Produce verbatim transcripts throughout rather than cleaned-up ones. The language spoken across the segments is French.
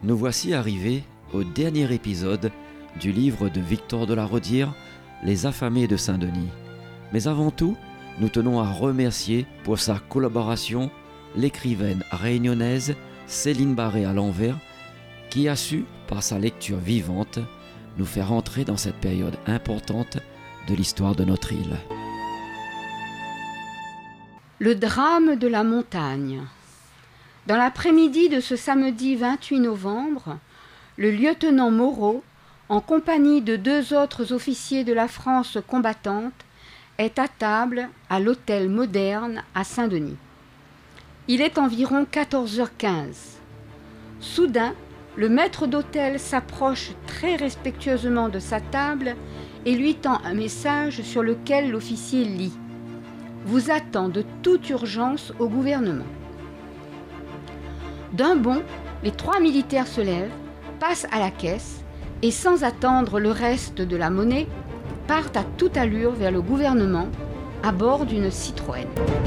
Nous voici arrivés au dernier épisode du livre de Victor de la Rodière, Les affamés de Saint-Denis. Mais avant tout, nous tenons à remercier pour sa collaboration l'écrivaine réunionnaise Céline Barré à l'Anvers, qui a su, par sa lecture vivante, nous faire entrer dans cette période importante de l'histoire de notre île. Le drame de la montagne. Dans l'après-midi de ce samedi vingt-huit novembre, le lieutenant Moreau, en compagnie de deux autres officiers de la France combattante, est à table à l'hôtel Moderne à Saint-Denis. Il est environ quatorze heures quinze. Soudain, le maître d'hôtel s'approche très respectueusement de sa table et lui tend un message sur lequel l'officier lit « Vous attend de toute urgence au gouvernement ». D'un bond, les trois militaires se lèvent, passent à la caisse et, sans attendre le reste de la monnaie, partent à toute allure vers le gouvernement à bord d'une Citroën.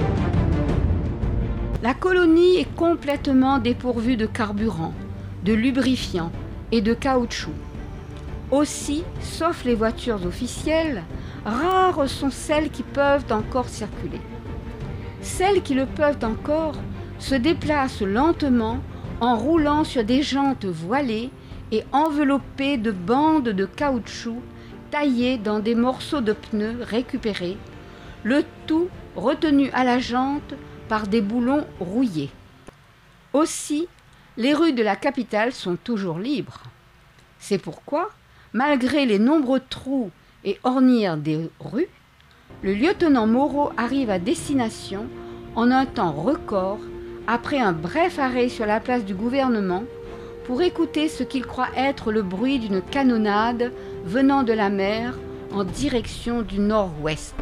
La colonie est complètement dépourvue de carburant, de lubrifiant et de caoutchouc. Aussi, sauf les voitures officielles, rares sont celles qui peuvent encore circuler. Celles qui le peuvent encore se déplacent lentement en roulant sur des jantes voilées et enveloppées de bandes de caoutchouc taillées dans des morceaux de pneus récupérés, le tout retenu à la jante par des boulons rouillés. Aussi, les rues de la capitale sont toujours libres. C'est pourquoi, malgré les nombreux trous et ornières des rues, le lieutenant Moreau arrive à destination en un temps record après un bref arrêt sur la place du gouvernement pour écouter ce qu'il croit être le bruit d'une canonnade venant de la mer en direction du nord-ouest.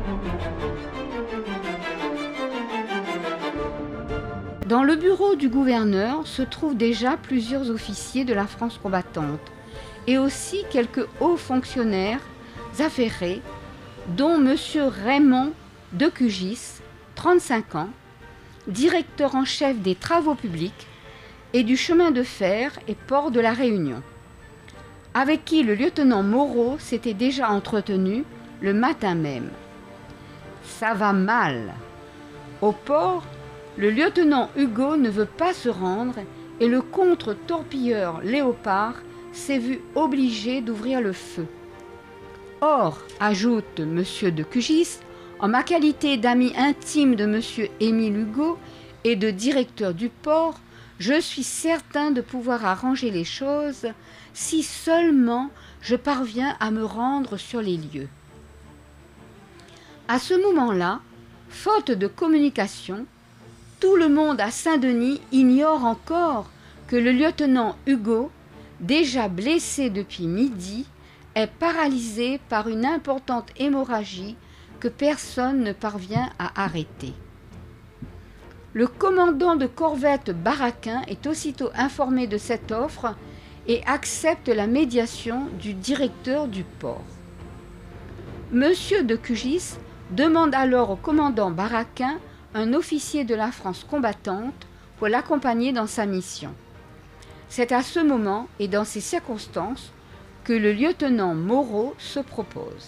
Dans le bureau du gouverneur se trouvent déjà plusieurs officiers de la France combattante et aussi quelques hauts fonctionnaires affairés, dont M. Raymond Decugis, trente-cinq ans, directeur en chef des travaux publics et du chemin de fer et port de la Réunion, avec qui le lieutenant Moreau s'était déjà entretenu le matin même. Ça va mal. Au port, le lieutenant Hugo ne veut pas se rendre et le contre-torpilleur Léopard s'est vu obligé d'ouvrir le feu. Or, ajoute M. Decugis, en ma qualité d'ami intime de M. Émile Hugo et de directeur du port, je suis certain de pouvoir arranger les choses si seulement je parviens à me rendre sur les lieux. À ce moment-là, faute de communication, tout le monde à Saint-Denis ignore encore que le lieutenant Hugo, déjà blessé depuis midi, est paralysé par une importante hémorragie que personne ne parvient à arrêter. Le commandant de corvette Baraquin est aussitôt informé de cette offre et accepte la médiation du directeur du port. Monsieur Decugis demande alors au commandant Baraquin un officier de la France combattante pour l'accompagner dans sa mission. C'est à ce moment et dans ces circonstances que le lieutenant Moreau se propose.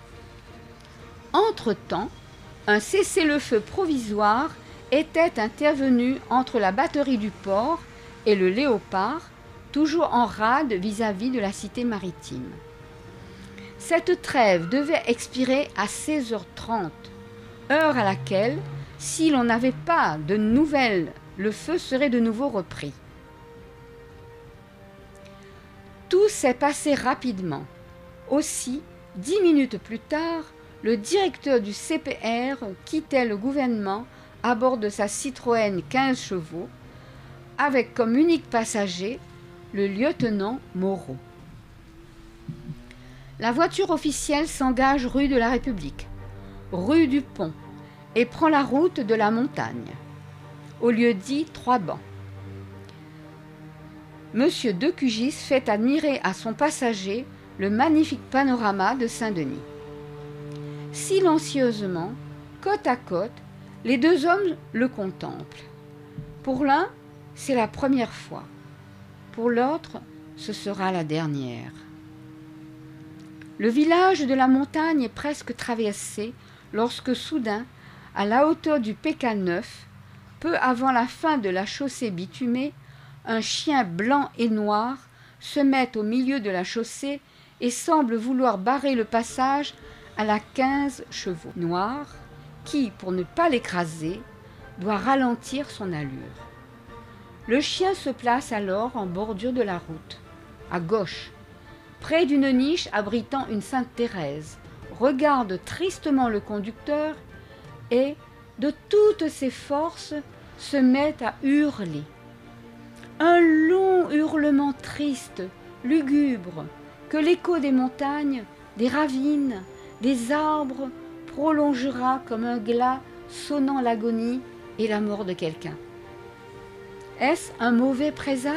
Entre-temps, un cessez-le-feu provisoire était intervenu entre la batterie du port et le Léopard, toujours en rade vis-à-vis de la cité maritime. Cette trêve devait expirer à seize heures trente, heure à laquelle, si l'on n'avait pas de nouvelles, le feu serait de nouveau repris. Tout s'est passé rapidement. Aussi, dix minutes plus tard, le directeur du C P R quittait le gouvernement à bord de sa Citroën quinze chevaux, avec comme unique passager le lieutenant Moreau. La voiture officielle s'engage rue de la République, rue du Pont, et prend la route de la montagne, au lieu dit Trois Bancs. Monsieur Decugis fait admirer à son passager le magnifique panorama de Saint-Denis. Silencieusement, côte à côte, les deux hommes le contemplent. Pour l'un, c'est la première fois. Pour l'autre, ce sera la dernière. Le village de la montagne est presque traversé lorsque soudain, à la hauteur du P K neuf, peu avant la fin de la chaussée bitumée, un chien blanc et noir se met au milieu de la chaussée et semble vouloir barrer le passage à la quinze chevaux noirs qui, pour ne pas l'écraser, doit ralentir son allure. Le chien se place alors en bordure de la route, à gauche, près d'une niche abritant une Sainte Thérèse, regarde tristement le conducteur et, de toutes ses forces, se met à hurler. Un long hurlement triste, lugubre, que l'écho des montagnes, des ravines, des arbres prolongera comme un glas sonnant l'agonie et la mort de quelqu'un. Est-ce un mauvais présage ?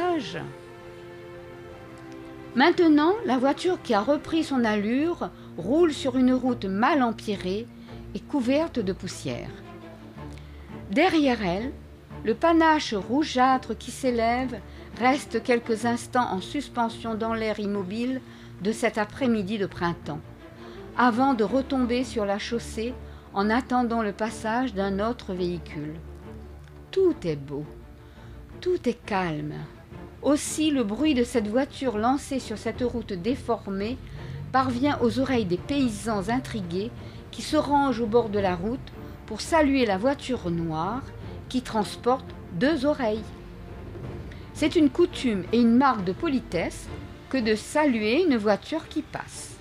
Maintenant, la voiture qui a repris son allure roule sur une route mal empierrée et couverte de poussière. Derrière elle, le panache rougeâtre qui s'élève reste quelques instants en suspension dans l'air immobile de cet après-midi de printemps, avant de retomber sur la chaussée en attendant le passage d'un autre véhicule. Tout est beau, tout est calme. Aussi, le bruit de cette voiture lancée sur cette route déformée parvient aux oreilles des paysans intrigués qui se rangent au bord de la route pour saluer la voiture noire qui transporte deux oreilles. C'est une coutume et une marque de politesse que de saluer une voiture qui passe.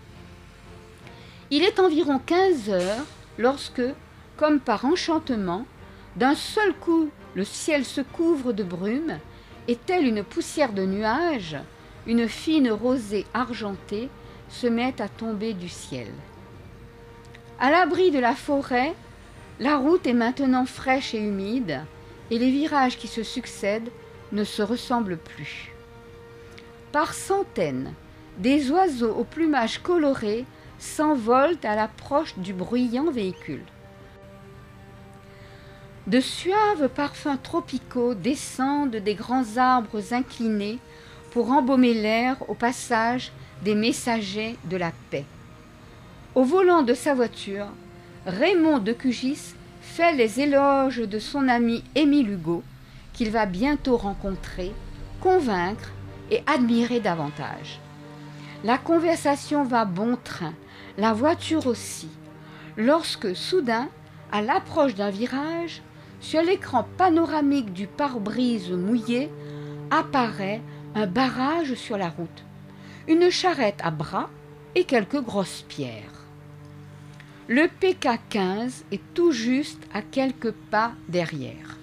Il est environ quinze heures lorsque, comme par enchantement, d'un seul coup le ciel se couvre de brume et telle une poussière de nuages, une fine rosée argentée se met à tomber du ciel. À l'abri de la forêt, la route est maintenant fraîche et humide, et les virages qui se succèdent ne se ressemblent plus. Par centaines, des oiseaux au plumage coloré s'envolent à l'approche du bruyant véhicule. De suaves parfums tropicaux descendent des grands arbres inclinés pour embaumer l'air au passage des messagers de la paix. Au volant de sa voiture, Raymond de Cugis fait les éloges de son ami Émile Hugo, qu'il va bientôt rencontrer, convaincre et admirer davantage. La conversation va bon train, la voiture aussi, lorsque, soudain, à l'approche d'un virage, sur l'écran panoramique du pare-brise mouillé, apparaît un barrage sur la route, une charrette à bras et quelques grosses pierres. Le P K quinze est tout juste à quelques pas derrière.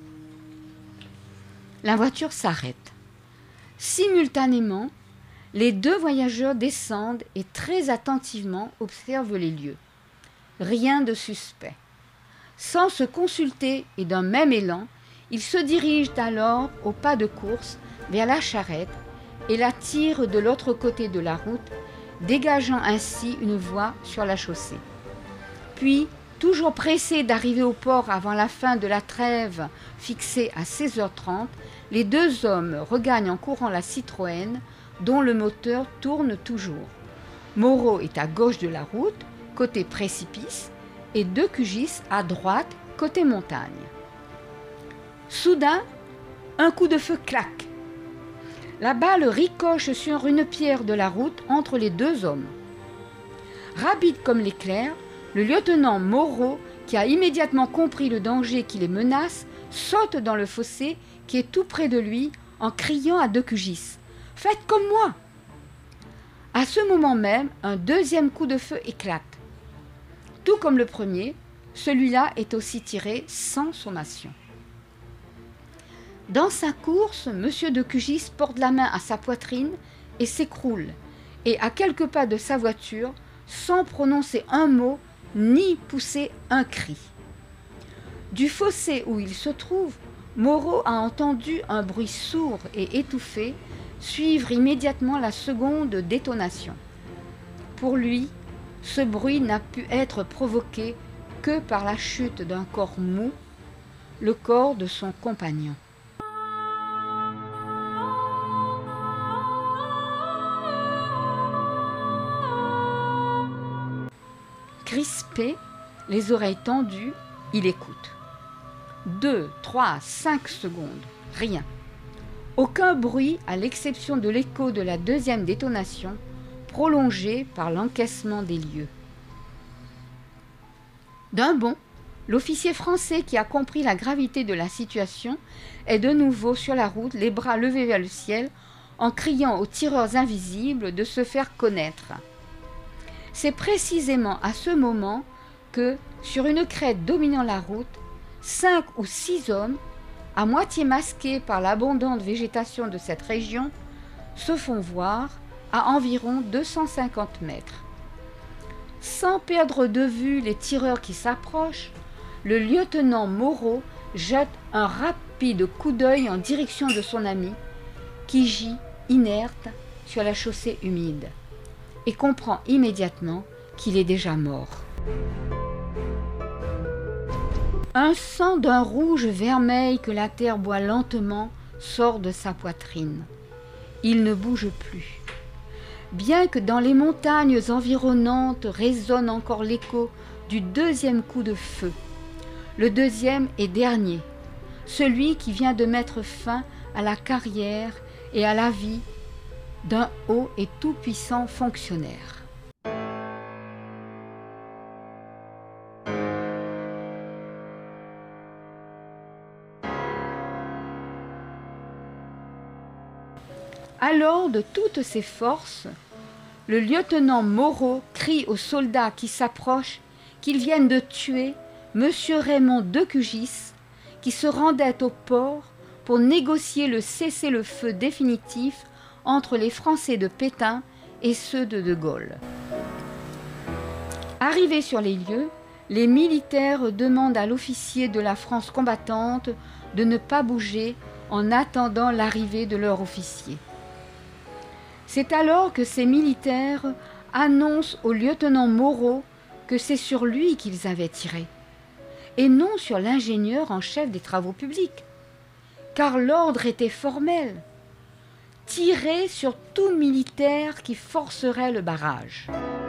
La voiture s'arrête. Simultanément, les deux voyageurs descendent et très attentivement observent les lieux. Rien de suspect. Sans se consulter et d'un même élan, ils se dirigent alors au pas de course vers la charrette et la tirent de l'autre côté de la route, dégageant ainsi une voie sur la chaussée. Puis, toujours pressés d'arriver au port avant la fin de la trêve fixée à seize heures trente, les deux hommes regagnent en courant la Citroën, dont le moteur tourne toujours. Moreau est à gauche de la route, côté précipice, et De Cugis à droite, côté montagne. Soudain, un coup de feu claque. La balle ricoche sur une pierre de la route entre les deux hommes. Rapide comme l'éclair, le lieutenant Moreau, qui a immédiatement compris le danger qui les menace, saute dans le fossé qui est tout près de lui en criant à De Cugis « Faites comme moi !» À ce moment même, un deuxième coup de feu éclate. Tout comme le premier, celui-là est aussi tiré sans sommation. Dans sa course, M. De Cugis porte la main à sa poitrine et s'écroule, et à quelques pas de sa voiture, sans prononcer un mot ni pousser un cri. Du fossé où il se trouve, Moreau a entendu un bruit sourd et étouffé suivre immédiatement la seconde détonation. Pour lui, ce bruit n'a pu être provoqué que par la chute d'un corps mou, le corps de son compagnon. Crispé, les oreilles tendues, il écoute. Deux, trois, cinq secondes, rien. Aucun bruit à l'exception de l'écho de la deuxième détonation, prolongé par l'encaissement des lieux. D'un bond, l'officier français qui a compris la gravité de la situation est de nouveau sur la route, les bras levés vers le ciel, en criant aux tireurs invisibles de se faire connaître. C'est précisément à ce moment que, sur une crête dominant la route, cinq ou six hommes, à moitié masqués par l'abondante végétation de cette région, se font voir à environ deux cent cinquante mètres. Sans perdre de vue les tireurs qui s'approchent, le lieutenant Moreau jette un rapide coup d'œil en direction de son ami, qui gît inerte sur la chaussée humide, et comprend immédiatement qu'il est déjà mort. Un sang d'un rouge vermeil que la terre boit lentement sort de sa poitrine. Il ne bouge plus. Bien que dans les montagnes environnantes résonne encore l'écho du deuxième coup de feu, le deuxième et dernier, celui qui vient de mettre fin à la carrière et à la vie d'un haut et tout-puissant fonctionnaire. Alors, de toutes ses forces, le lieutenant Moreau crie aux soldats qui s'approchent qu'ils viennent de tuer Monsieur Raymond de Cugis, qui se rendait au port pour négocier le cessez-le-feu définitif entre les Français de Pétain et ceux de De Gaulle. Arrivés sur les lieux, les militaires demandent à l'officier de la France combattante de ne pas bouger en attendant l'arrivée de leur officier. C'est alors que ces militaires annoncent au lieutenant Moreau que c'est sur lui qu'ils avaient tiré, et non sur l'ingénieur en chef des travaux publics, car l'ordre était formel, tirer sur tout militaire qui forcerait le barrage.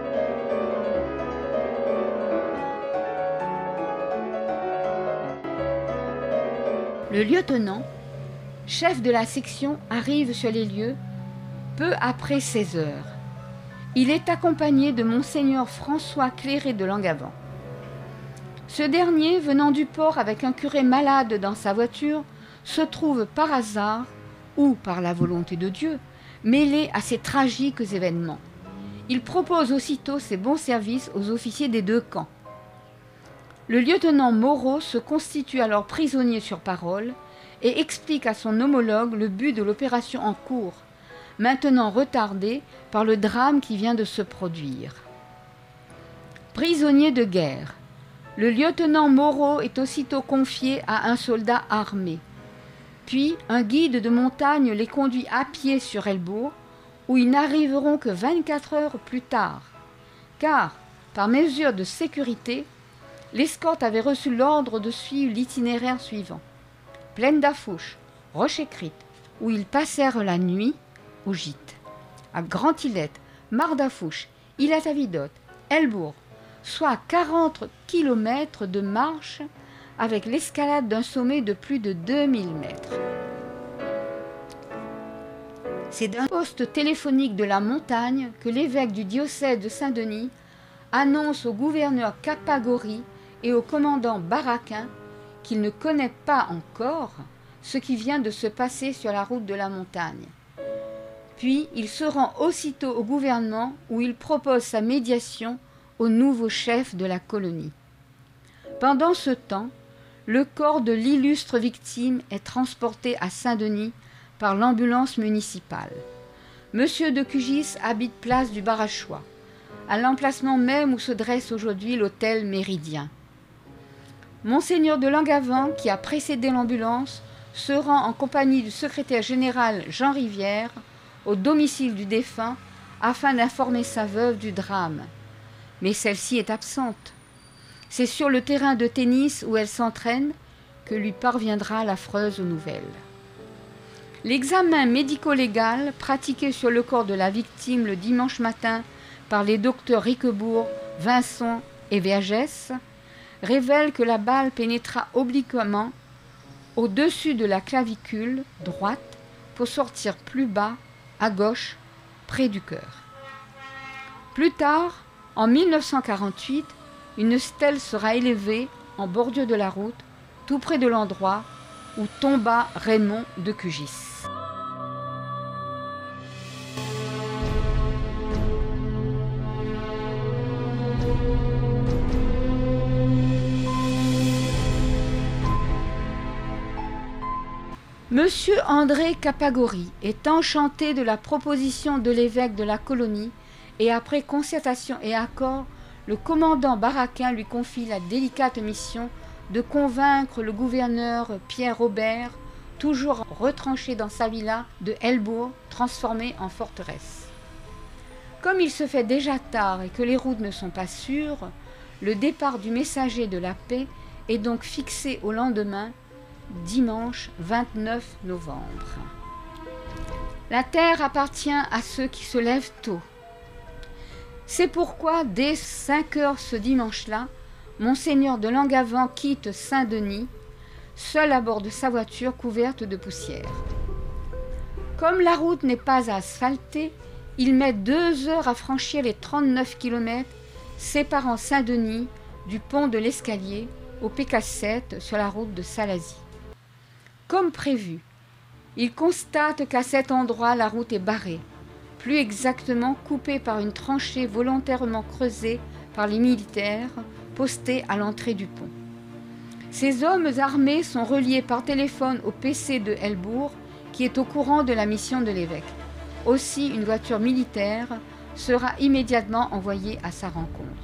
Le lieutenant, chef de la section, arrive sur les lieux peu après seize heures. Il est accompagné de Monseigneur François Cléré de Langavant. Ce dernier, venant du port avec un curé malade dans sa voiture, se trouve par hasard, ou par la volonté de Dieu, mêlé à ces tragiques événements. Il propose aussitôt ses bons services aux officiers des deux camps. Le lieutenant Moreau se constitue alors prisonnier sur parole et explique à son homologue le but de l'opération en cours, maintenant retardée par le drame qui vient de se produire. Prisonnier de guerre, le lieutenant Moreau est aussitôt confié à un soldat armé. Puis un guide de montagne les conduit à pied sur Elbourg, où ils n'arriveront que vingt-quatre heures plus tard, car, par mesure de sécurité, l'escorte avait reçu l'ordre de suivre l'itinéraire suivant. Plaine d'Affouche, Roche-Écrite, où ils passèrent la nuit au gîte. À Grand-Îlette, Mar-d'Affouche, Île-à-Tavidote, Elbourg, soit quarante kilomètres de marche avec l'escalade d'un sommet de plus de deux mille mètres. C'est d'un poste téléphonique de la montagne que l'évêque du diocèse de Saint-Denis annonce au gouverneur Capagori et au commandant Baraquin qu'il ne connaît pas encore ce qui vient de se passer sur la route de la montagne. Puis il se rend aussitôt au gouvernement où il propose sa médiation au nouveau chef de la colonie. Pendant ce temps, le corps de l'illustre victime est transporté à Saint-Denis par l'ambulance municipale. Monsieur de Cugis habite place du Barachois, à l'emplacement même où se dresse aujourd'hui l'hôtel Méridien. Monseigneur de Langavant, qui a précédé l'ambulance, se rend en compagnie du secrétaire général Jean Rivière au domicile du défunt afin d'informer sa veuve du drame. Mais celle-ci est absente. C'est sur le terrain de tennis où elle s'entraîne que lui parviendra l'affreuse nouvelle. L'examen médico-légal pratiqué sur le corps de la victime le dimanche matin par les docteurs Riquebourg, Vincent et Vergès révèle que la balle pénétra obliquement au-dessus de la clavicule droite pour sortir plus bas, à gauche, près du cœur. Plus tard, en mille neuf cent quarante-huit, une stèle sera élevée en bordure de la route, tout près de l'endroit où tomba Raymond de Cugis. Monsieur André Capagori est enchanté de la proposition de l'évêque de la colonie et après concertation et accord, le commandant Baraquin lui confie la délicate mission de convaincre le gouverneur Pierre Robert, toujours retranché dans sa villa de Helbourg, transformée en forteresse. Comme il se fait déjà tard et que les routes ne sont pas sûres, le départ du messager de la paix est donc fixé au lendemain, dimanche vingt-neuf novembre. La terre appartient à ceux qui se lèvent tôt. C'est pourquoi, dès cinq heures ce dimanche-là, Monseigneur de Langavant quitte Saint-Denis, seul à bord de sa voiture couverte de poussière. Comme la route n'est pas asphaltée, il met deux heures à franchir les trente-neuf kilomètres séparant Saint-Denis du pont de l'Escalier au P K sept sur la route de Salazie. Comme prévu, il constate qu'à cet endroit la route est barrée, plus exactement coupée par une tranchée volontairement creusée par les militaires postés à l'entrée du pont. Ces hommes armés sont reliés par téléphone au P C de Helbourg, qui est au courant de la mission de l'évêque. Aussi, une voiture militaire sera immédiatement envoyée à sa rencontre.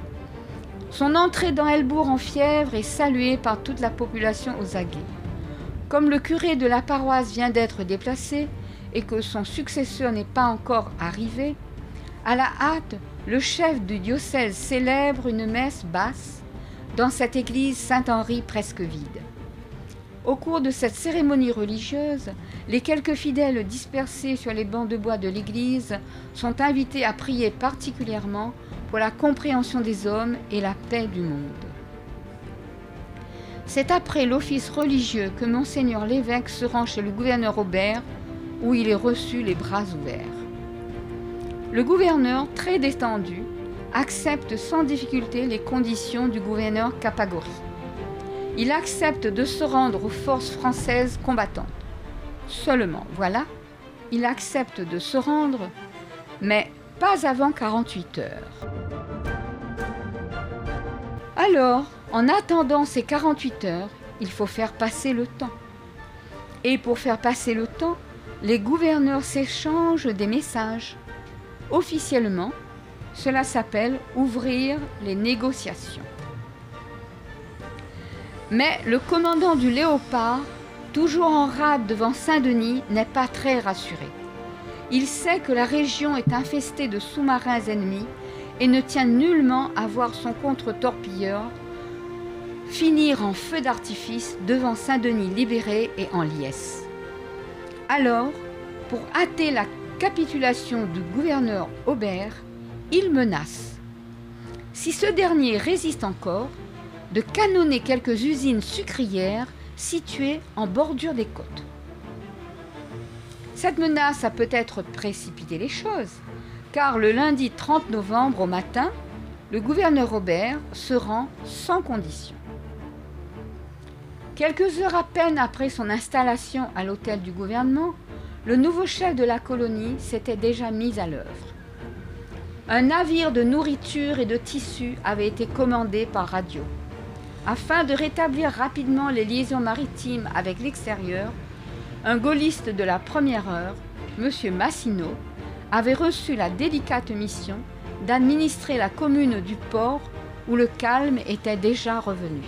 Son entrée dans Helbourg en fièvre est saluée par toute la population aux aguets. Comme le curé de la paroisse vient d'être déplacé et que son successeur n'est pas encore arrivé, à la hâte, le chef du diocèse célèbre une messe basse dans cette église Saint-Henri presque vide. Au cours de cette cérémonie religieuse, les quelques fidèles dispersés sur les bancs de bois de l'église sont invités à prier particulièrement pour la compréhension des hommes et la paix du monde. C'est après l'office religieux que Monseigneur l'évêque se rend chez le gouverneur Aubert, où il est reçu les bras ouverts. Le gouverneur, très détendu, accepte sans difficulté les conditions du gouverneur Capagori. Il accepte de se rendre aux forces françaises combattantes. Seulement, voilà, il accepte de se rendre, mais pas avant quarante-huit heures. Alors, en attendant ces quarante-huit heures, il faut faire passer le temps. Et pour faire passer le temps, les gouverneurs s'échangent des messages. Officiellement, cela s'appelle ouvrir les négociations. Mais le commandant du Léopard, toujours en rade devant Saint-Denis, n'est pas très rassuré. Il sait que la région est infestée de sous-marins ennemis et ne tient nullement à voir son contre-torpilleur finir en feu d'artifice devant Saint-Denis libéré et en liesse. Alors, pour hâter la capitulation du gouverneur Aubert, il menace, si ce dernier résiste encore, de canonner quelques usines sucrières situées en bordure des côtes. Cette menace a peut-être précipité les choses, car le lundi trente novembre au matin, le gouverneur Aubert se rend sans condition. Quelques heures à peine après son installation à l'hôtel du gouvernement, le nouveau chef de la colonie s'était déjà mis à l'œuvre. Un navire de nourriture et de tissus avait été commandé par radio. Afin de rétablir rapidement les liaisons maritimes avec l'extérieur, un gaulliste de la première heure, M. Massino, avait reçu la délicate mission d'administrer la commune du port où le calme était déjà revenu.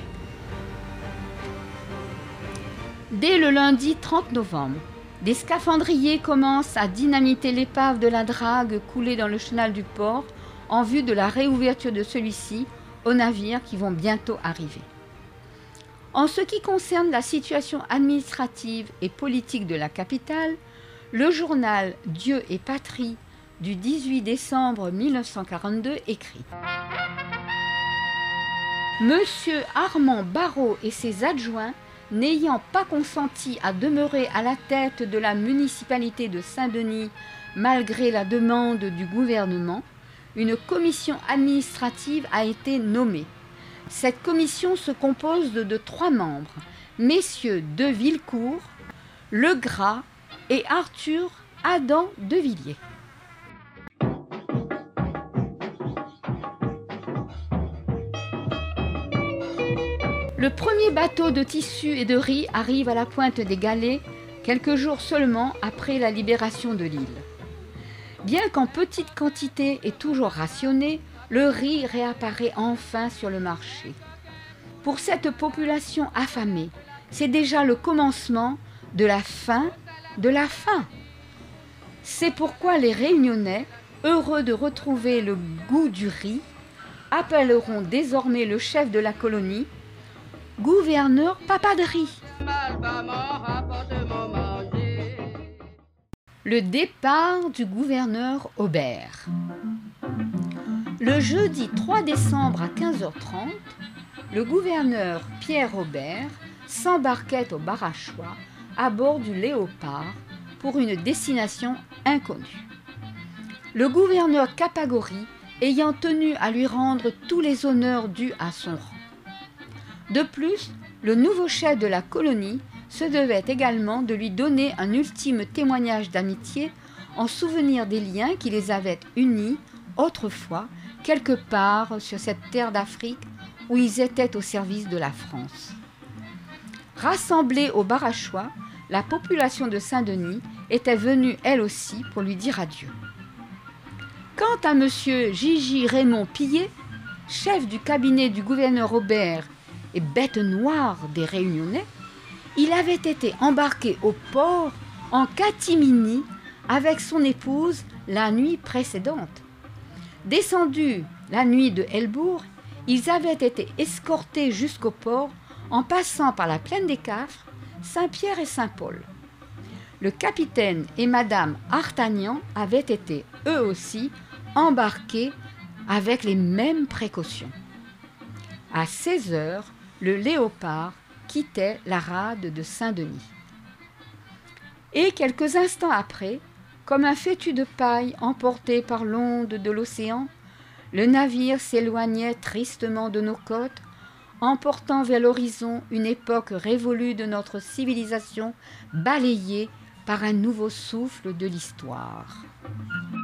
Dès le lundi trente novembre, des scaphandriers commencent à dynamiter l'épave de la drague coulée dans le chenal du port en vue de la réouverture de celui-ci aux navires qui vont bientôt arriver. En ce qui concerne la situation administrative et politique de la capitale, le journal Dieu et Patrie du dix-huit décembre mille neuf cent quarante-deux écrit : Monsieur Armand Barrault et ses adjoints, n'ayant pas consenti à demeurer à la tête de la municipalité de Saint-Denis malgré la demande du gouvernement, une commission administrative a été nommée. Cette commission se compose de, de trois membres, messieurs de Villecourt, Legras et Arthur Adam de Villiers. Le premier bateau de tissu et de riz arrive à la pointe des Galets quelques jours seulement après la libération de l'île. Bien qu'en petite quantité et toujours rationné, le riz réapparaît enfin sur le marché. Pour cette population affamée, c'est déjà le commencement de la fin de la faim. C'est pourquoi les Réunionnais, heureux de retrouver le goût du riz, appelleront désormais le chef de la colonie gouverneur Papa de riz. Le départ du gouverneur Aubert. Le jeudi trois décembre à quinze heures trente, le gouverneur Pierre Aubert s'embarquait au Barachois à bord du Léopard pour une destination inconnue. Le gouverneur Capagori ayant tenu à lui rendre tous les honneurs dus à son rang. De plus, le nouveau chef de la colonie se devait également de lui donner un ultime témoignage d'amitié en souvenir des liens qui les avaient unis autrefois quelque part sur cette terre d'Afrique où ils étaient au service de la France. Rassemblée au Barachois, la population de Saint-Denis était venue elle aussi pour lui dire adieu. Quant à monsieur Gigi Raymond Pillet, chef du cabinet du gouverneur Aubert et bête noire des Réunionnais, il avait été embarqué au port en catimini avec son épouse la nuit précédente. Descendus la nuit de Helbourg, ils avaient été escortés jusqu'au port en passant par la plaine des Cafres, Saint-Pierre et Saint-Paul. Le capitaine et madame Artagnan avaient été, eux aussi, embarqués avec les mêmes précautions. À seize heures, le Léopard quittait la rade de Saint-Denis. Et quelques instants après, comme un fétu de paille emporté par l'onde de l'océan, le navire s'éloignait tristement de nos côtes, emportant vers l'horizon une époque révolue de notre civilisation balayée par un nouveau souffle de l'histoire.